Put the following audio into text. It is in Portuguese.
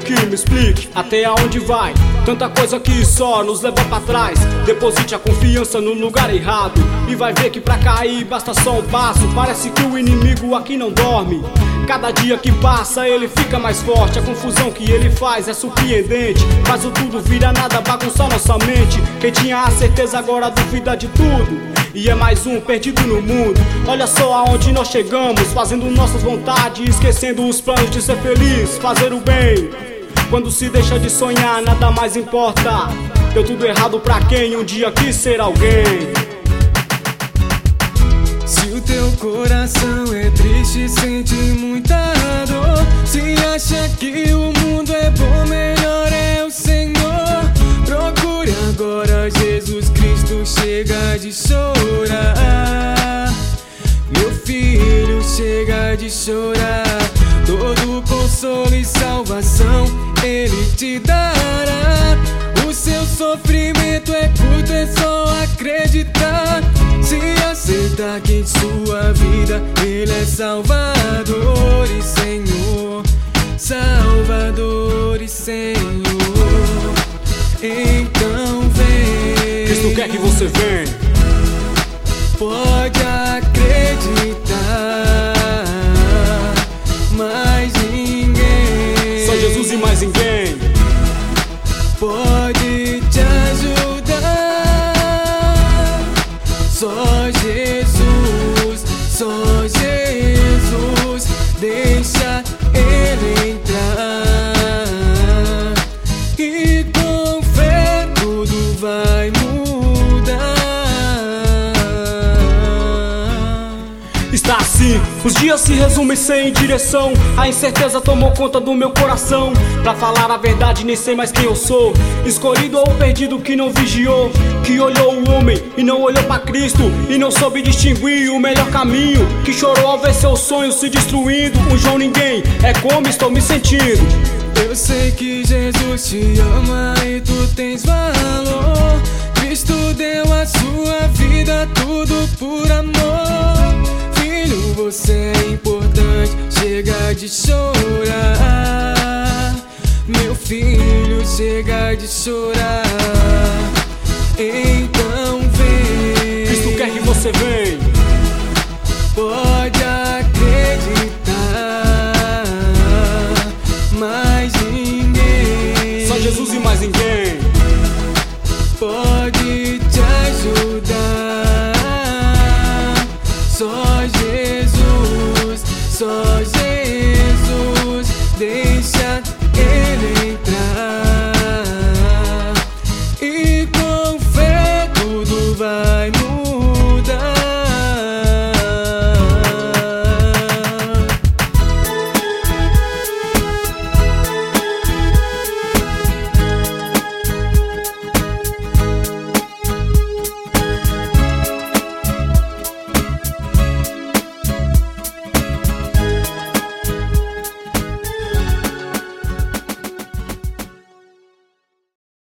que me explique até aonde vai tanta coisa que só nos leva pra trás. Deposite a confiança no lugar errado e vai ver que pra cair basta só um passo. Parece que o inimigo aqui não dorme. Cada dia que passa ele fica mais forte. A confusão que ele faz é surpreendente. Faz o tudo vira nada, bagunçar nossa mente. Quem tinha a certeza agora duvida de tudo. E é mais um perdido no mundo. Olha só aonde nós chegamos, fazendo nossas vontades, esquecendo os planos de ser feliz, fazer o bem. Quando se deixa de sonhar, nada mais importa. Deu tudo errado pra quem um dia quis ser alguém. Se o teu coração é triste, sente muita dor, se acha que o mundo é bom, melhor é o Senhor. Procure agora Jesus Cristo, chega de chorar. Meu filho, chega de chorar. Todo consolo e salvação Ele te dará. O seu sofrimento é curto, é só acreditar. Se aceitar que em sua vida Ele é Salvador e Senhor, Salvador e Senhor. Então vem. Cristo quer que você venha. Pode acreditar, mais ninguém. Só Jesus e mais ninguém pode te ajudar. Só Jesus, só Jesus. Deixa Ele entrar e com fé tudo vai mudar. Está assim, os dias se resumem sem direção. A incerteza tomou conta do meu coração. Pra falar a verdade nem sei mais quem eu sou. Escolhido ou perdido que não vigiou, que olhou o homem e não olhou pra Cristo, e não soube distinguir o melhor caminho, que chorou ao ver seus sonhos se destruindo. Um João ninguém, é como estou me sentindo. Eu sei que Jesus te ama e tu tens valor. Cristo deu a sua vida tudo por amor. Filho, você é importante, chega de chorar. Meu filho, chega de chorar. Então vem. Cristo quer que você venha. Pode acreditar, mais ninguém. Só Jesus e mais ninguém pode te ajudar. Só Jesus, só Jesus. Deixa Ele entrar e com fé tudo vai mudar.